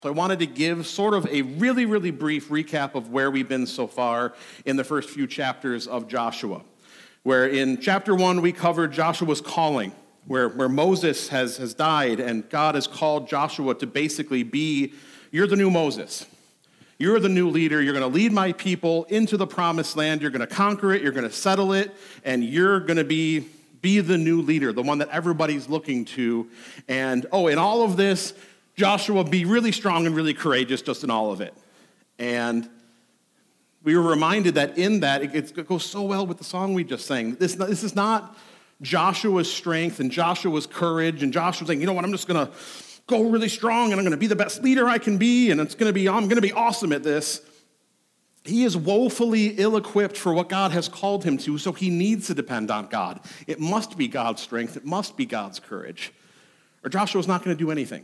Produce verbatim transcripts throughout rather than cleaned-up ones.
So I wanted to give sort of a really, really brief recap of where we've been so far in the first few chapters of Joshua, where in chapter one we covered Joshua's calling, where, where Moses has, has died and God has called Joshua to basically be, you're the new Moses. You're the new leader. You're going to lead my people into the promised land. You're going to conquer it. You're going to settle it. And you're going to be, be the new leader, the one that everybody's looking to. And, oh, in all of this, Joshua, be really strong and really courageous just in all of it. And we were reminded that in that, it, it goes so well with the song we just sang. This, this is not Joshua's strength and Joshua's courage and Joshua saying, you know what, I'm just going to go really strong and I'm going to be the best leader I can be and it's going to be, I'm going to be awesome at this. He is woefully ill-equipped for what God has called him to, so he needs to depend on God. It must be God's strength. It must be God's courage. Or Joshua's not going to do anything.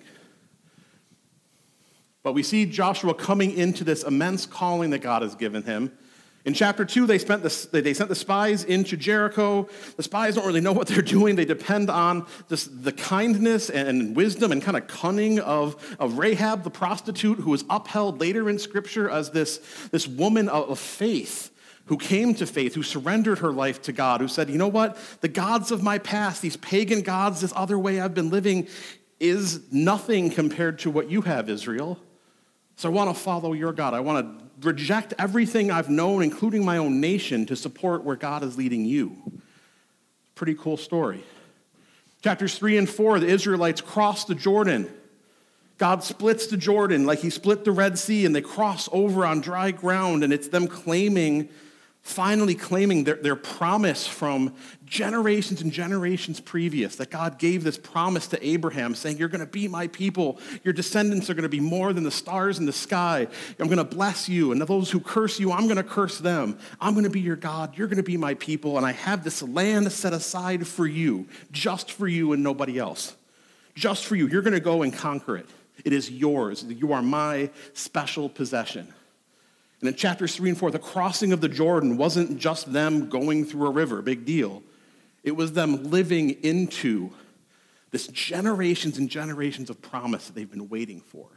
But we see Joshua coming into this immense calling that God has given him. In chapter two, they, spent the, they sent the spies into Jericho. The spies don't really know what they're doing. They depend on this, the kindness and wisdom and kind of cunning of, of Rahab, the prostitute, who is upheld later in Scripture as this, this woman of faith who came to faith, who surrendered her life to God, who said, you know what, the gods of my past, these pagan gods, this other way I've been living, is nothing compared to what you have, Israel. So I want to follow your God. I want to reject everything I've known, including my own nation, to support where God is leading you. Pretty cool story. Chapters three and four, the Israelites cross the Jordan. God splits the Jordan like he split the Red Sea, and they cross over on dry ground, and it's them claiming, finally claiming their, their promise from generations and generations previous, that God gave this promise to Abraham, saying, you're going to be my people. Your descendants are going to be more than the stars in the sky. I'm going to bless you, and those who curse you, I'm going to curse them. I'm going to be your God. You're going to be my people, and I have this land set aside for you, just for you and nobody else. Just for you. You're going to go and conquer it. It is yours. You are my special possession. And in chapters three and four, the crossing of the Jordan wasn't just them going through a river, big deal. It was them living into this generations and generations of promise that they've been waiting for.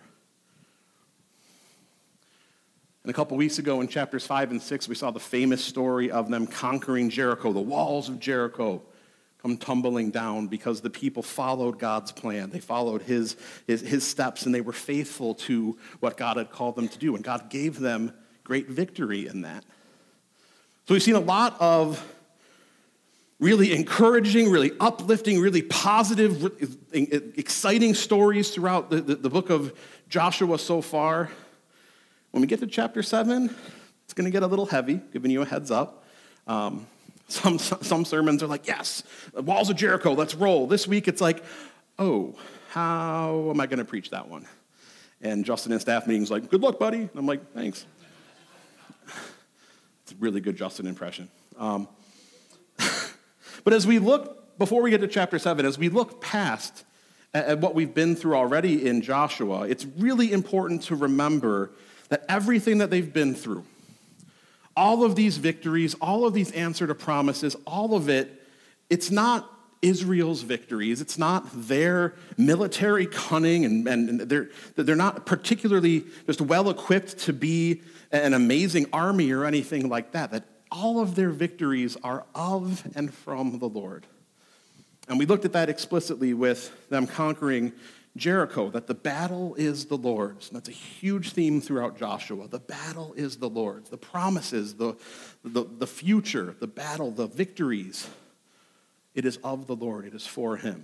And a couple weeks ago in chapters five and six, we saw the famous story of them conquering Jericho. The walls of Jericho come tumbling down because the people followed God's plan. They followed his, his, his steps, and they were faithful to what God had called them to do. And God gave them great victory in that. So we've seen a lot of really encouraging, really uplifting, really positive, exciting stories throughout the, the, the book of Joshua so far. When we get to chapter seven, it's going to get a little heavy, giving you a heads up. Um, some, some sermons are like, yes, the walls of Jericho, let's roll. This week it's like, oh, how am I going to preach that one? And Justin in staff meetings like, good luck, buddy. And I'm like, thanks. It's a really good Justin impression. Um, but as we look, before we get to chapter seven, as we look past at, at what we've been through already in Joshua, it's really important to remember that everything that they've been through, all of these victories, all of these answer to promises, all of it, it's not Israel's victories. It's not their military cunning, and, and they're, they're not particularly just well-equipped to be an amazing army or anything like that. That all of their victories are of and from the Lord. And we looked at that explicitly with them conquering Jericho, that the battle is the Lord's. And that's a huge theme throughout Joshua. The battle is the Lord's. The promises, the, the, the future, the battle, the victories, it is of the Lord. It is for him.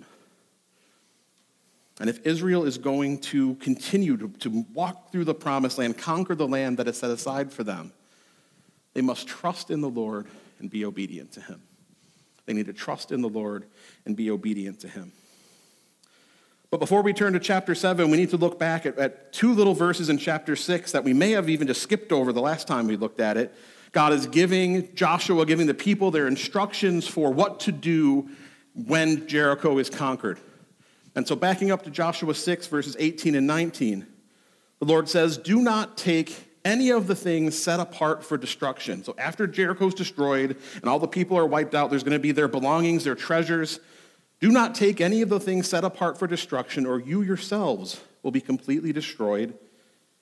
And if Israel is going to continue to, to walk through the promised land, conquer the land that is set aside for them, they must trust in the Lord and be obedient to him. They need to trust in the Lord and be obedient to him. But before we turn to chapter seven, we need to look back at, at two little verses in chapter six that we may have even just skipped over the last time we looked at it. God is giving Joshua, giving the people their instructions for what to do when Jericho is conquered. And so backing up to Joshua six, verses eighteen and nineteen, the Lord says, do not take any of the things set apart for destruction. So after Jericho's destroyed and all the people are wiped out, there's going to be their belongings, their treasures. Do not take any of the things set apart for destruction, or you yourselves will be completely destroyed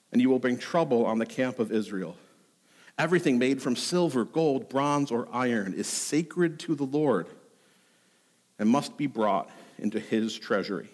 and you will bring trouble on the camp of Israel. Everything made from silver, gold, bronze, or iron is sacred to the Lord and must be brought into his treasury.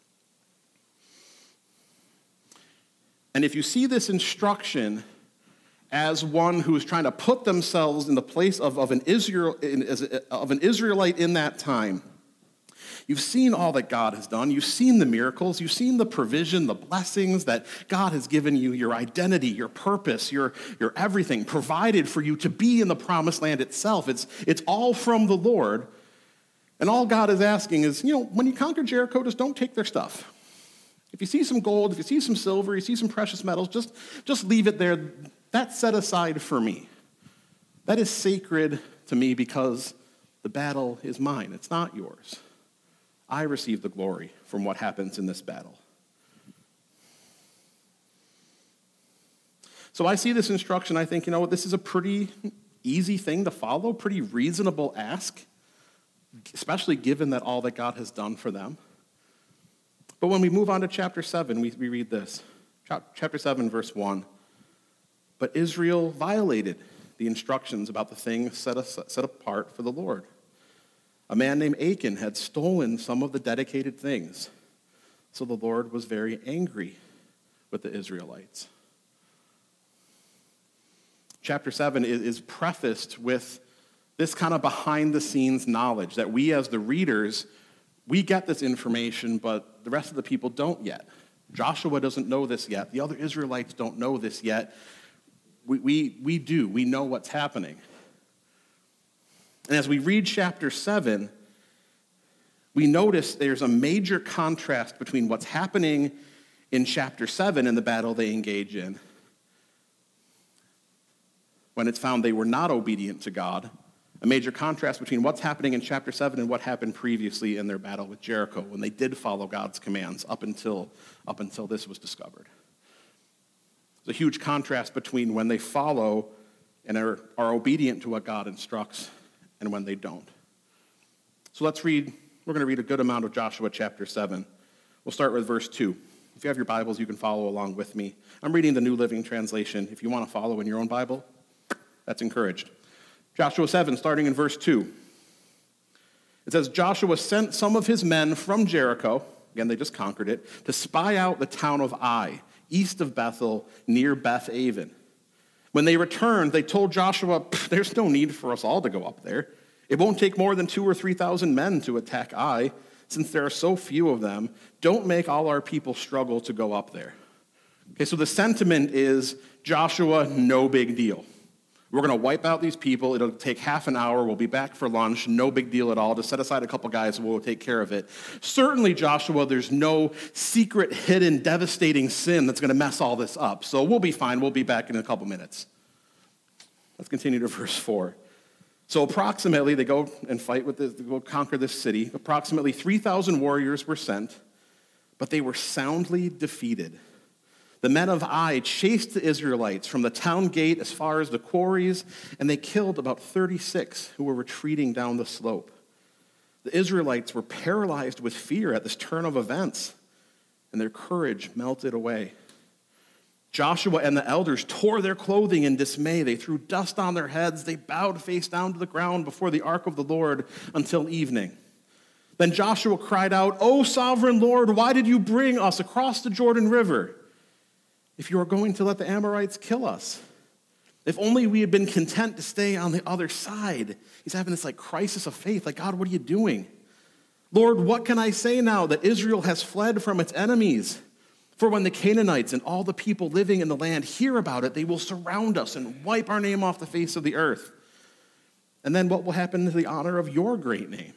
And if you see this instruction as one who is trying to put themselves in the place of, of, an Israel, in, as a, of an Israelite in that time, you've seen all that God has done. You've seen the miracles. You've seen the provision, the blessings that God has given you, your identity, your purpose, your, your everything provided for you to be in the promised land itself. It's, it's all from the Lord. And all God is asking is, you know, when you conquer Jericho, just don't take their stuff. If you see some gold, if you see some silver, you see some precious metals, just, just leave it there. That's set aside for me. That is sacred to me because the battle is mine. It's not yours. I receive the glory from what happens in this battle. So I see this instruction, I think, you know what, this is a pretty easy thing to follow, pretty reasonable ask, especially given that all that God has done for them. But when we move on to chapter seven, we, we read this. Chapter seven, verse one. But Israel violated the instructions about the things set, us, set apart for the Lord. A man named Achan had stolen some of the dedicated things. So the Lord was very angry with the Israelites. Chapter seven is, is prefaced with this kind of behind-the-scenes knowledge that we as the readers, we get this information, but the rest of the people don't yet. Joshua doesn't know this yet. The other Israelites don't know this yet. We, we, we do. We know what's happening. And as we read chapter seven, we notice there's a major contrast between what's happening in chapter seven and the battle they engage in, when it's found they were not obedient to God. A major contrast between what's happening in chapter seven and what happened previously in their battle with Jericho, when they did follow God's commands up until, up until this was discovered. There's a huge contrast between when they follow and are, are obedient to what God instructs and when they don't. So let's read, we're going to read a good amount of Joshua chapter seven. We'll start with verse two. If you have your Bibles, you can follow along with me. I'm reading the New Living Translation. If you want to follow in your own Bible, that's encouraged. Joshua seven, starting in verse two. It says, Joshua sent some of his men from Jericho, again, they just conquered it, to spy out the town of Ai, east of Bethel, near Beth Aven. When they returned, they told Joshua, there's no need for us all to go up there. It won't take more than two or three thousand men to attack Ai, since there are so few of them. Don't make all our people struggle to go up there. Okay, so the sentiment is, Joshua, no big deal. We're going to wipe out these people. It'll take half an hour. We'll be back for lunch. No big deal at all. Just set aside a couple guys and we'll take care of it. Certainly, Joshua, there's no secret, hidden, devastating sin that's going to mess all this up. So we'll be fine. We'll be back in a couple minutes. Let's continue to verse four. So approximately, they go and fight with this, they go conquer this city. Approximately three thousand warriors were sent, but they were soundly defeated. The men of Ai chased the Israelites from the town gate as far as the quarries, and they killed about thirty-six who were retreating down the slope. The Israelites were paralyzed with fear at this turn of events, and their courage melted away. Joshua and the elders tore their clothing in dismay. They threw dust on their heads. They bowed face down to the ground before the ark of the Lord until evening. Then Joshua cried out, "O sovereign Lord, why did you bring us across the Jordan River? If you are going to let the Amorites kill us. If only we had been content to stay on the other side." He's having this like crisis of faith. Like, God, what are you doing? Lord, what can I say now that Israel has fled from its enemies? For when the Canaanites and all the people living in the land hear about it, they will surround us and wipe our name off the face of the earth. And then what will happen to the honor of your great name?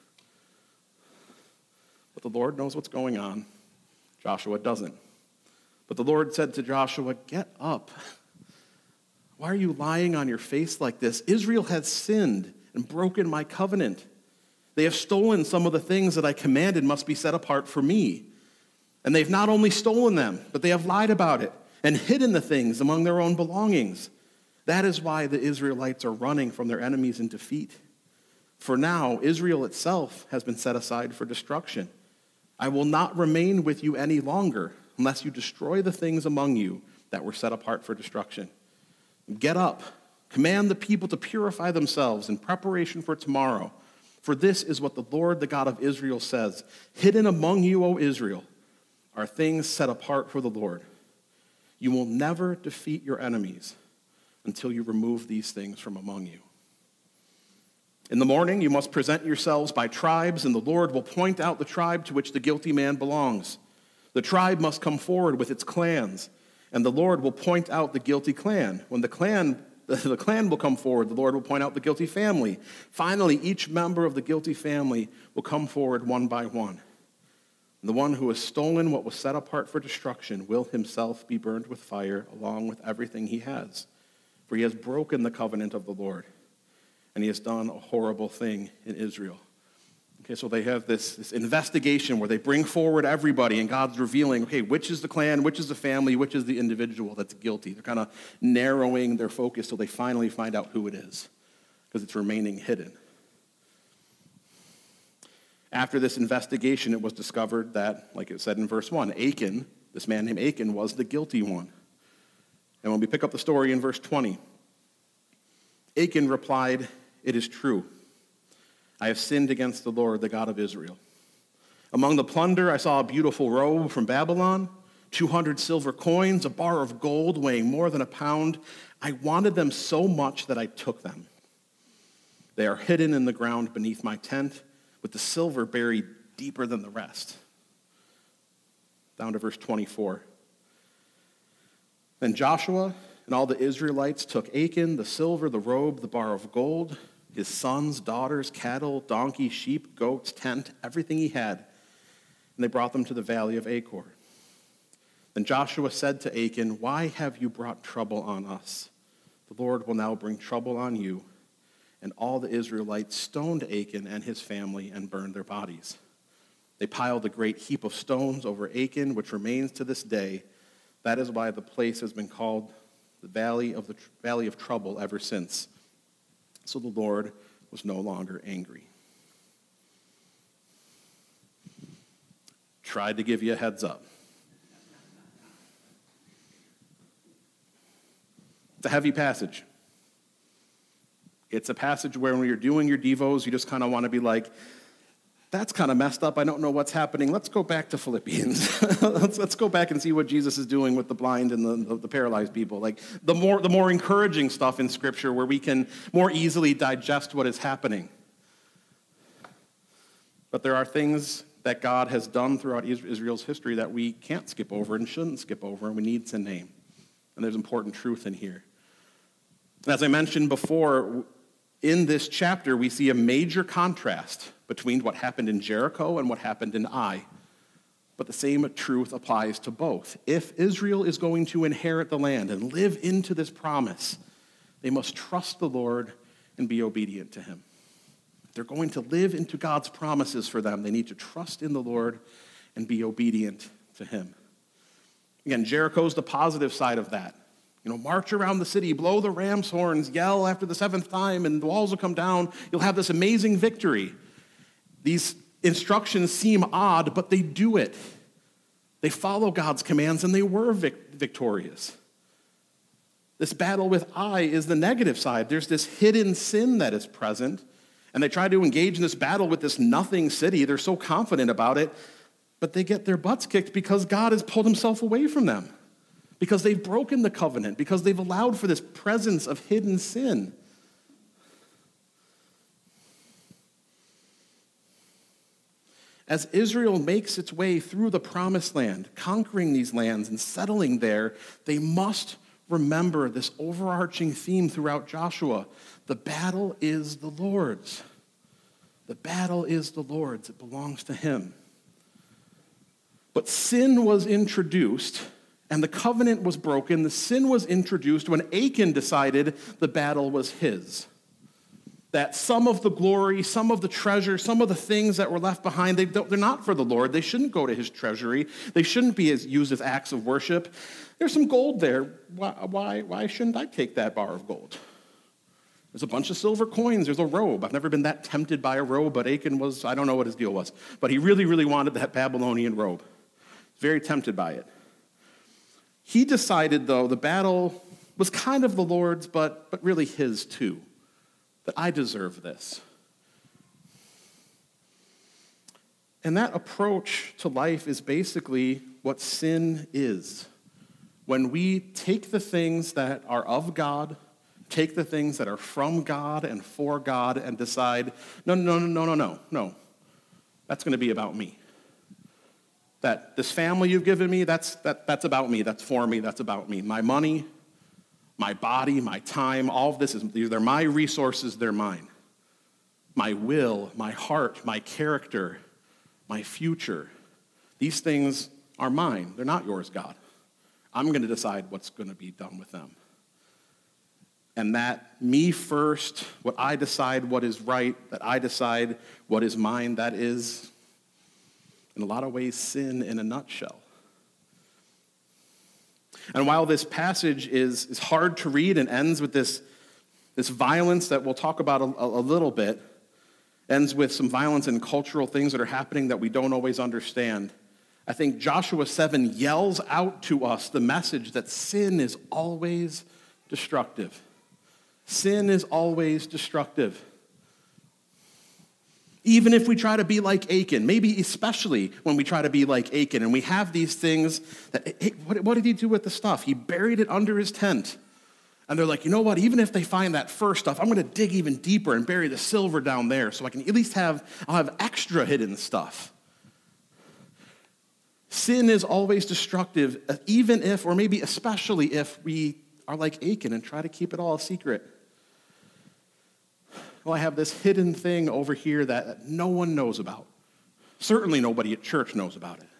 But the Lord knows what's going on. Joshua doesn't. But the Lord said to Joshua, "Get up. Why are you lying on your face like this? Israel has sinned and broken my covenant. They have stolen some of the things that I commanded must be set apart for me. And they've not only stolen them, but they have lied about it and hidden the things among their own belongings. That is why the Israelites are running from their enemies in defeat. For now, Israel itself has been set aside for destruction. I will not remain with you any longer unless you destroy the things among you that were set apart for destruction. Get up, command the people to purify themselves in preparation for tomorrow. For this is what the Lord, the God of Israel, says, hidden among you, O Israel, are things set apart for the Lord. You will never defeat your enemies until you remove these things from among you. In the morning, you must present yourselves by tribes, and the Lord will point out the tribe to which the guilty man belongs. The tribe must come forward with its clans, and the Lord will point out the guilty clan. When the clan, the clan will come forward, the Lord will point out the guilty family. Finally, each member of the guilty family will come forward one by one. And the one who has stolen what was set apart for destruction will himself be burned with fire along with everything he has. For he has broken the covenant of the Lord, and he has done a horrible thing in Israel. Okay, so they have this, this investigation where they bring forward everybody, and God's revealing, okay, which is the clan, which is the family, which is the individual that's guilty. They're kind of narrowing their focus till they finally find out who it is, because it's remaining hidden. After this investigation, it was discovered that, like it said in verse one, Achan, this man named Achan, was the guilty one. And when we pick up the story in verse twenty, Achan replied, "It is true. I have sinned against the Lord, the God of Israel. Among the plunder, I saw a beautiful robe from Babylon, two hundred silver coins, a bar of gold weighing more than a pound. I wanted them so much that I took them. They are hidden in the ground beneath my tent, with the silver buried deeper than the rest." Down to verse twenty-four. Then Joshua and all the Israelites took Achan, the silver, the robe, the bar of gold, his sons, daughters, cattle, donkeys, sheep, goats, tent, everything he had, and they brought them to the valley of Achor. Then Joshua said to Achan, "Why have you brought trouble on us? The Lord will now bring trouble on you." And all the Israelites stoned Achan and his family and burned their bodies. They piled a great heap of stones over Achan, which remains to this day. That is why the place has been called the Valley of the Valley of Trouble ever since. So the Lord was no longer angry. Tried to give you a heads up. It's a heavy passage. It's a passage where when you're doing your devos, you just kind of want to be like, that's kind of messed up. I don't know what's happening. Let's go back to Philippians. let's, let's go back and see what Jesus is doing with the blind and the, the, the paralyzed people. Like the more, the more encouraging stuff in Scripture where we can more easily digest what is happening. But there are things that God has done throughout Israel's history that we can't skip over and shouldn't skip over, and we need to name. And there's important truth in here. And as I mentioned before, in this chapter, we see a major contrast between what happened in Jericho and what happened in Ai. But the same truth applies to both. If Israel is going to inherit the land and live into this promise, they must trust the Lord and be obedient to him. If they're going to live into God's promises for them, they need to trust in the Lord and be obedient to him. Again, Jericho's the positive side of that. You know, march around the city, blow the ram's horns, yell after the seventh time, and the walls will come down. You'll have this amazing victory. These instructions seem odd, but they do it. They follow God's commands, and they were vic- victorious. This battle with Ai is the negative side. There's this hidden sin that is present, and they try to engage in this battle with this nothing city. They're so confident about it, but they get their butts kicked because God has pulled himself away from them, because they've broken the covenant, because they've allowed for this presence of hidden sin. As Israel makes its way through the promised land, conquering these lands and settling there, they must remember this overarching theme throughout Joshua. The battle is the Lord's. The battle is the Lord's. It belongs to him. But sin was introduced, and the covenant was broken. The sin was introduced when Achan decided the battle was his. That some of the glory, some of the treasure, some of the things that were left behind, they they're not for the Lord. They shouldn't go to his treasury. They shouldn't be as, used as acts of worship. There's some gold there. Why, why, why shouldn't I take that bar of gold? There's a bunch of silver coins. There's a robe. I've never been that tempted by a robe, but Achan was, I don't know what his deal was. But he really, really wanted that Babylonian robe. Very tempted by it. He decided, though, the battle was kind of the Lord's, but, but really his too, that I deserve this. And that approach to life is basically what sin is. When we take the things that are of God, take the things that are from God and for God, and decide, no, no, no, no, no, no, no. That's going to be about me. That this family you've given me, that's, that, that's about me, that's for me, that's about me. My money, my body, my time, all of this is, they're my resources, they're mine. My will, my heart, my character, my future, these things are mine. They're not yours, God. I'm going to decide what's going to be done with them. And that me first, what I decide what is right, that I decide what is mine, that is, in a lot of ways, sin in a nutshell. And while this passage is, is hard to read and ends with this, this violence that we'll talk about a, a little bit, ends with some violence and cultural things that are happening that we don't always understand, I think Joshua seven yells out to us the message that sin is always destructive. Sin is always destructive. Even if we try to be like Achan, maybe especially when we try to be like Achan, and we have these things that, hey, what, what did he do with the stuff? He buried it under his tent. And they're like, you know what, even if they find that first stuff, I'm going to dig even deeper and bury the silver down there so I can at least have, I'll have extra hidden stuff. Sin is always destructive, even if, or maybe especially if we are like Achan and try to keep it all a secret. Well, I have this hidden thing over here that no one knows about. Certainly nobody at church knows about it.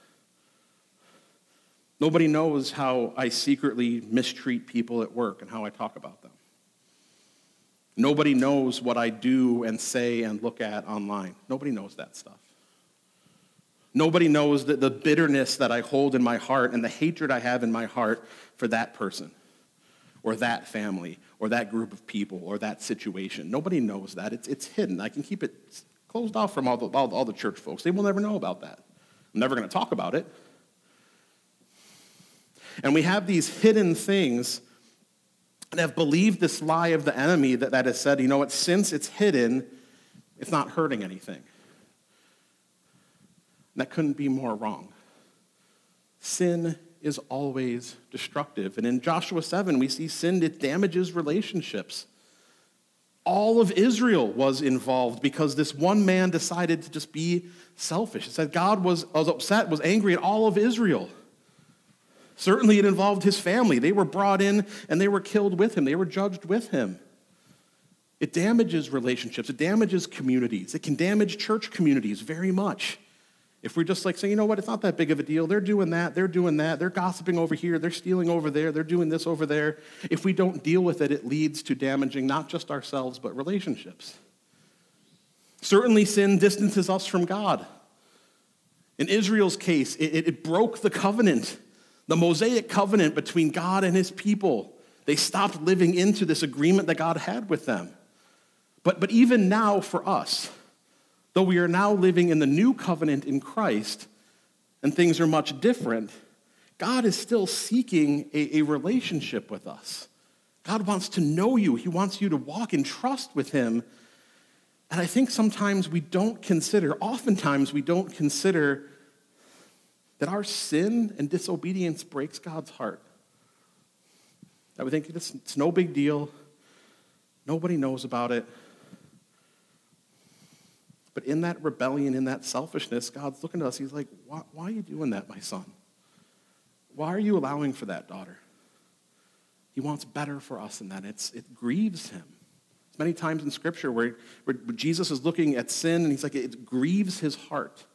Nobody knows how I secretly mistreat people at work and how I talk about them. Nobody knows what I do and say and look at online. Nobody knows that stuff. Nobody knows the, the bitterness that I hold in my heart and the hatred I have in my heart for that person or that family or that group of people or that situation. Nobody knows that. It's, it's hidden. I can keep it closed off from all the, all, all the church folks. They will never know about that. I'm never going to talk about it. And we have these hidden things and have believed this lie of the enemy that, that has said, you know what, since it's hidden, it's not hurting anything. And that couldn't be more wrong. Sin is always destructive. And in Joshua seven, we see sin, it damages relationships. All of Israel was involved because this one man decided to just be selfish. It said God was, was upset, was angry at all of Israel. Certainly it involved his family. They were brought in and they were killed with him. They were judged with him. It damages relationships. It damages communities. It can damage church communities very much. If we're just like saying, you know what, it's not that big of a deal. They're doing that. They're doing that. They're gossiping over here. They're stealing over there. They're doing this over there. If we don't deal with it, it leads to damaging not just ourselves, but relationships. Certainly sin distances us from God. In Israel's case, it, it broke the covenant. The Mosaic covenant between God and his people. They stopped living into this agreement that God had with them. But, but even now for us, though we are now living in the new covenant in Christ, and things are much different, God is still seeking a, a relationship with us. God wants to know you. He wants you to walk in trust with him. And I think sometimes we don't consider, oftentimes we don't consider that our sin and disobedience breaks God's heart. That we think it's, it's no big deal. Nobody knows about it. But in that rebellion, in that selfishness, God's looking at us. He's like, why, why are you doing that, my son? Why are you allowing for that, daughter? He wants better for us than that. It's, it grieves him. There's many times in Scripture where, where Jesus is looking at sin, and he's like, it grieves his heart.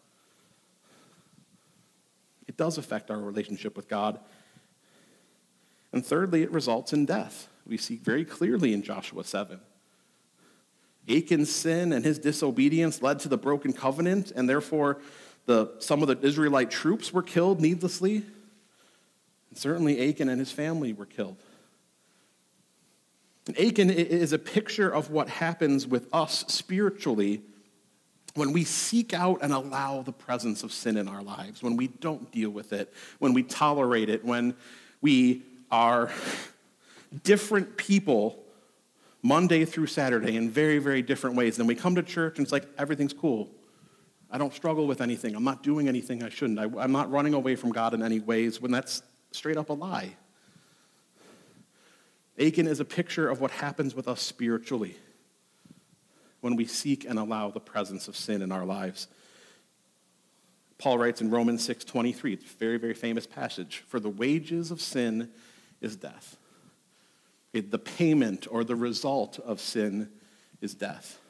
It does affect our relationship with God. And thirdly, it results in death. We see very clearly in Joshua seven. Achan's sin and his disobedience led to the broken covenant, and therefore the, some of the Israelite troops were killed needlessly. And certainly Achan and his family were killed. And Achan is a picture of what happens with us spiritually when we seek out and allow the presence of sin in our lives, when we don't deal with it, when we tolerate it, when We are different people Monday through Saturday in very, very different ways. Then we come to church and it's like, everything's cool. I don't struggle with anything. I'm not doing anything I shouldn't. I, I'm not running away from God in any ways, when that's straight up a lie. Achan is a picture of what happens with us spiritually when we seek and allow the presence of sin in our lives. Paul writes in Romans six twenty-three, it's a very, very famous passage, "For the wages of sin is death." Okay, the payment or the result of sin is death.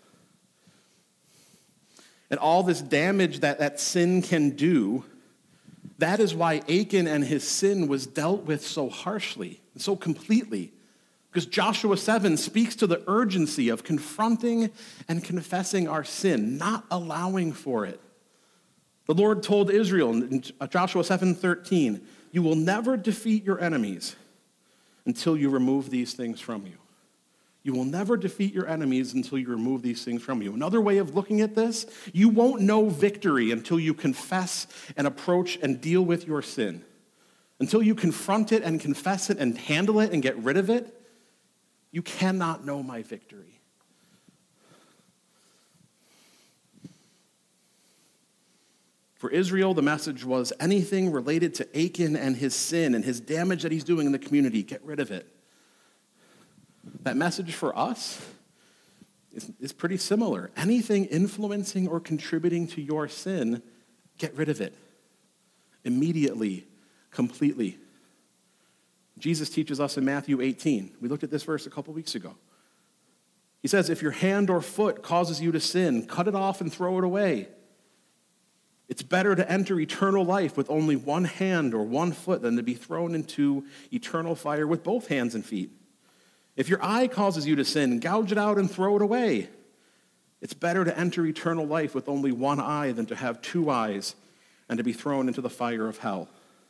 And all this damage that, that sin can do, that is why Achan and his sin was dealt with so harshly, and so completely. Because Joshua seven speaks to the urgency of confronting and confessing our sin, not allowing for it. The Lord told Israel in Joshua seven thirteen, "You will never defeat your enemies until you remove these things from you." You will never defeat your enemies until you remove these things from you. Another way of looking at this, you won't know victory until you confess and approach and deal with your sin. Until you confront it and confess it and handle it and get rid of it, you cannot know my victory. For Israel, the message was anything related to Achan and his sin and his damage that he's doing in the community, get rid of it. That message for us is, is pretty similar. Anything influencing or contributing to your sin, get rid of it. Immediately, completely. Jesus teaches us in Matthew eighteen. We looked at this verse a couple weeks ago. He says, "If your hand or foot causes you to sin, cut it off and throw it away. It's better to enter eternal life with only one hand or one foot than to be thrown into eternal fire with both hands and feet. If your eye causes you to sin, gouge it out and throw it away. It's better to enter eternal life with only one eye than to have two eyes and to be thrown into the fire of hell."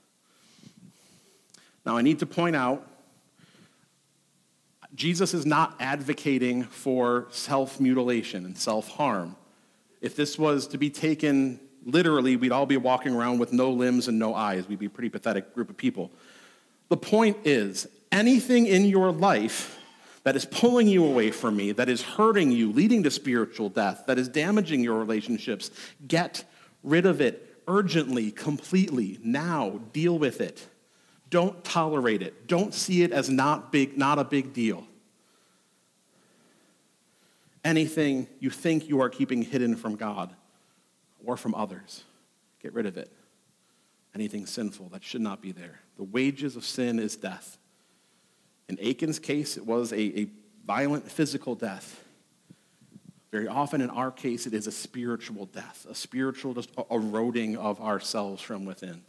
Now, I need to point out, Jesus is not advocating for self-mutilation and self-harm. If this was to be taken literally, we'd all be walking around with no limbs and no eyes. We'd be a pretty pathetic group of people. The point is, anything in your life that is pulling you away from me, that is hurting you, leading to spiritual death, that is damaging your relationships, get rid of it urgently, completely, now. Deal with it. Don't tolerate it. Don't see it as not big, not a big deal. Anything you think you are keeping hidden from God or from others, get rid of it. Anything sinful that should not be there. The wages of sin is death. In Achan's case, it was a, a violent physical death. Very often in our case, it is a spiritual death, a spiritual just eroding of ourselves from within,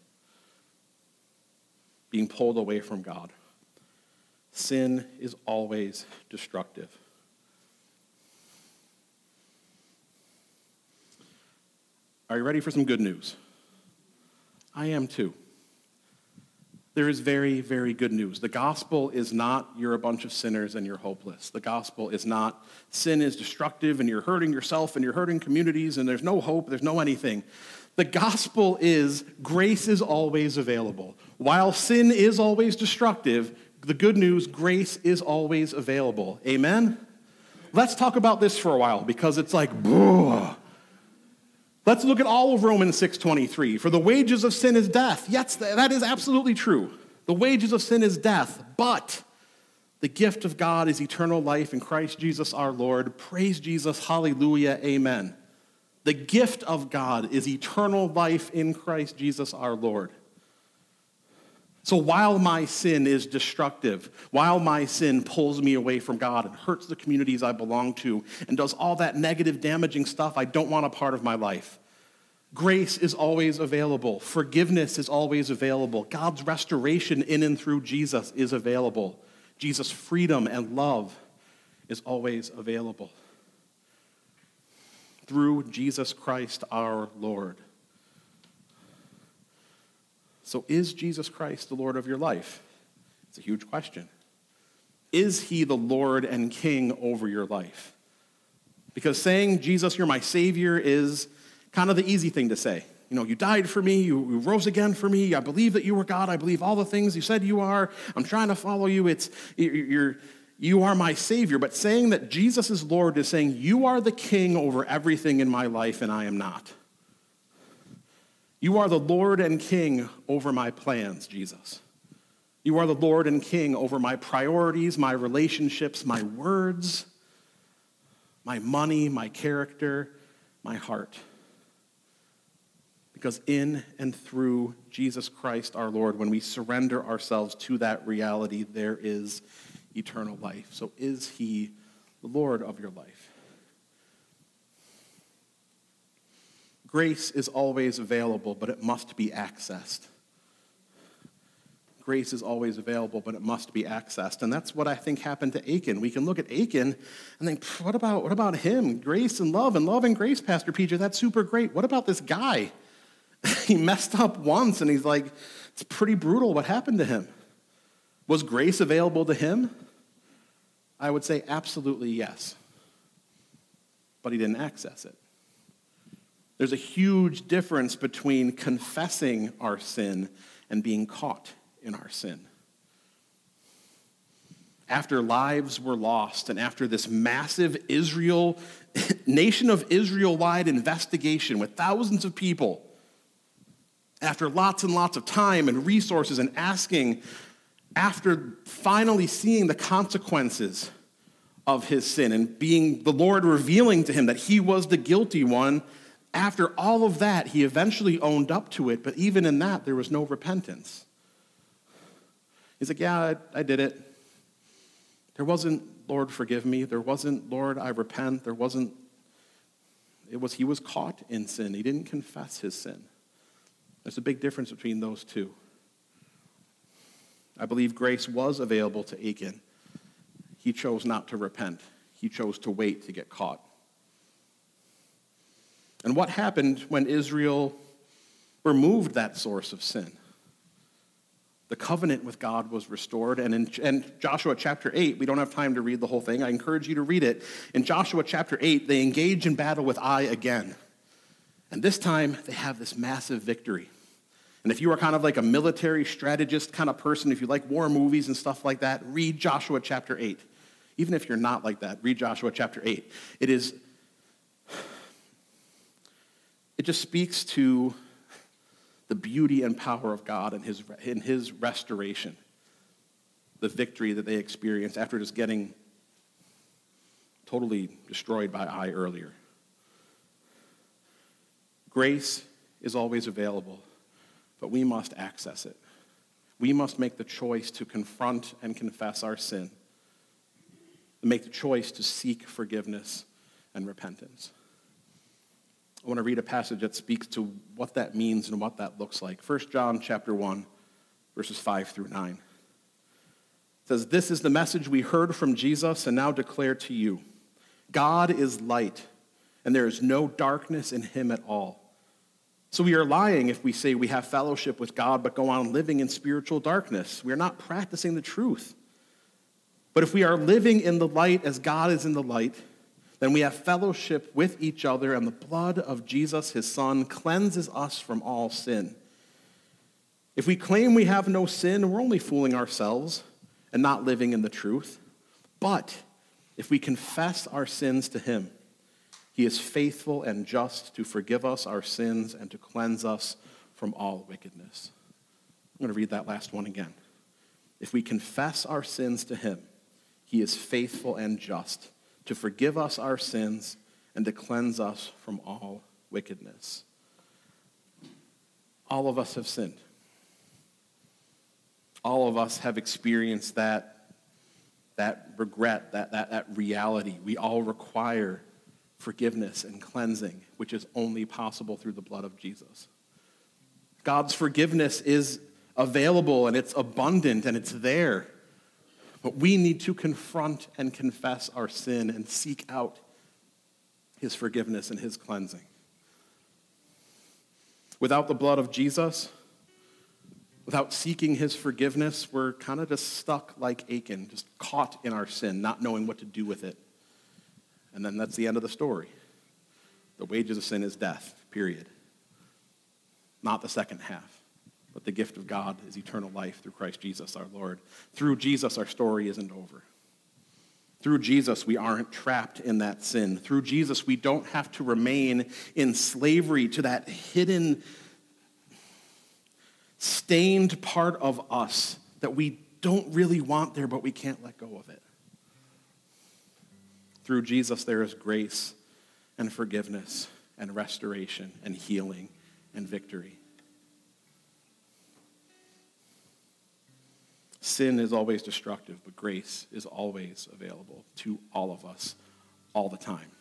being pulled away from God. Sin is always destructive. Are you ready for some good news? I am too. There is very, very good news. The gospel is not you're a bunch of sinners and you're hopeless. The gospel is not sin is destructive and you're hurting yourself and you're hurting communities and there's no hope, there's no anything. The gospel is grace is always available. While sin is always destructive, the good news, grace is always available. Amen? Let's talk about this for a while because it's like, boo. Let's look at all of Romans six twenty-three. For the wages of sin is death. Yes, that is absolutely true. The wages of sin is death, but the gift of God is eternal life in Christ Jesus our Lord. Praise Jesus, hallelujah, amen. The gift of God is eternal life in Christ Jesus our Lord. So while my sin is destructive, while my sin pulls me away from God and hurts the communities I belong to and does all that negative, damaging stuff I don't want a part of my life, grace is always available. Forgiveness is always available. God's restoration in and through Jesus is available. Jesus' freedom and love is always available. Through Jesus Christ our Lord. So is Jesus Christ the Lord of your life? It's a huge question. Is he the Lord and King over your life? Because saying, Jesus, you're my Savior is kind of the easy thing to say. you know, you died for me, you, you rose again for me, I believe that you were God, I believe all the things you said you are, I'm trying to follow you, it's, you're, you are my Savior. But saying that Jesus is Lord is saying, you are the king over everything in my life and I am not. You are the Lord and King over my plans, Jesus. You are the Lord and King over my priorities, my relationships, my words, my money, my character, my heart. Because in and through Jesus Christ our Lord, when we surrender ourselves to that reality, there is eternal life. So is he the Lord of your life? Grace is always available, but it must be accessed. Grace is always available, but it must be accessed. And that's what I think happened to Achan. We can look at Achan and think, what about, what about him? Grace and love, and love and grace, Pastor P J, that's super great. What about this guy? He messed up once, and he's like, it's pretty brutal what happened to him. Was grace available to him? I would say absolutely yes. But he didn't access it. There's a huge difference between confessing our sin and being caught in our sin. After lives were lost and after this massive Israel, nation of Israel-wide investigation with thousands of people, after lots and lots of time and resources and asking, after finally seeing the consequences of his sin and being the Lord revealing to him that he was the guilty one, after all of that, he eventually owned up to it, but even in that, there was no repentance. He's like, yeah, I, I did it. There wasn't, Lord, forgive me. There wasn't, Lord, I repent. There wasn't, it was, he was caught in sin. He didn't confess his sin. There's a big difference between those two. I believe grace was available to Achan. He chose not to repent. He chose to wait to get caught. And what happened when Israel removed that source of sin? The covenant with God was restored. And in, in Joshua chapter eight, we don't have time to read the whole thing. I encourage you to read it. In Joshua chapter eight, they engage in battle with Ai again. And this time, they have this massive victory. And if you are kind of like a military strategist kind of person, if you like war movies and stuff like that, read Joshua chapter eight. Even if you're not like that, read Joshua chapter eight. It is, it just speaks to the beauty and power of God and his, in his restoration, the victory that they experienced after just getting totally destroyed by Ai earlier. Grace is always available, but we must access it. We must make the choice to confront and confess our sin, to make the choice to seek forgiveness and repentance. I want to read a passage that speaks to what that means and what that looks like. First John chapter one, verses five through nine. It says, "This is the message we heard from Jesus and now declare to you. God is light, and there is no darkness in him at all. So we are lying if we say we have fellowship with God but go on living in spiritual darkness. We are not practicing the truth. But if we are living in the light as God is in the light, then we have fellowship with each other, and the blood of Jesus, his Son, cleanses us from all sin. If we claim we have no sin, we're only fooling ourselves and not living in the truth. But if we confess our sins to him, he is faithful and just to forgive us our sins and to cleanse us from all wickedness." I'm going to read that last one again. If we confess our sins to him, he is faithful and just to forgive us our sins and to cleanse us from all wickedness. All of us have sinned. All of us have experienced that, that regret, that, that, that reality. We all require forgiveness and cleansing, which is only possible through the blood of Jesus. God's forgiveness is available and it's abundant and it's there. But we need to confront and confess our sin and seek out his forgiveness and his cleansing. Without the blood of Jesus, without seeking his forgiveness, we're kind of just stuck like Achan, just caught in our sin, not knowing what to do with it. And then that's the end of the story. The wages of sin is death, period. not the second half. But the gift of God is eternal life through Christ Jesus our Lord. Through Jesus, our story isn't over. Through Jesus, we aren't trapped in that sin. Through Jesus, we don't have to remain in slavery to that hidden, stained part of us that we don't really want there, but we can't let go of it. Through Jesus, there is grace and forgiveness and restoration and healing and victory. Sin is always destructive, but grace is always available to all of us, all the time.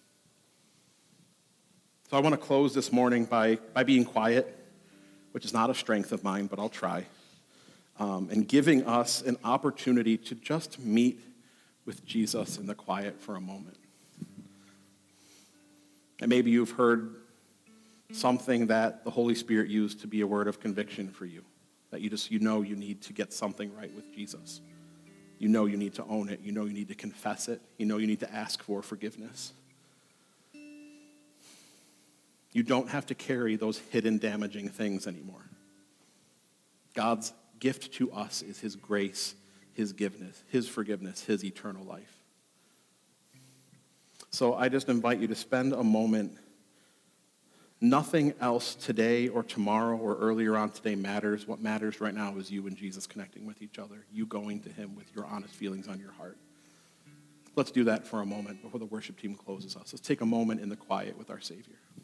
So I want to close this morning by, by being quiet, which is not a strength of mine, but I'll try, um, and giving us an opportunity to just meet with Jesus in the quiet for a moment. And maybe you've heard something that the Holy Spirit used to be a word of conviction for you. That you just, you know you need to get something right with Jesus. You know you need to own it. You know you need to confess it. You know you need to ask for forgiveness. You don't have to carry those hidden damaging things anymore. God's gift to us is his grace, his forgiveness, his forgiveness, his eternal life. So I just invite you to spend a moment. Nothing else today or tomorrow or earlier on today matters. What matters right now is you and Jesus connecting with each other, you going to him with your honest feelings on your heart. Let's do that for a moment before the worship team closes us. Let's take a moment in the quiet with our Savior.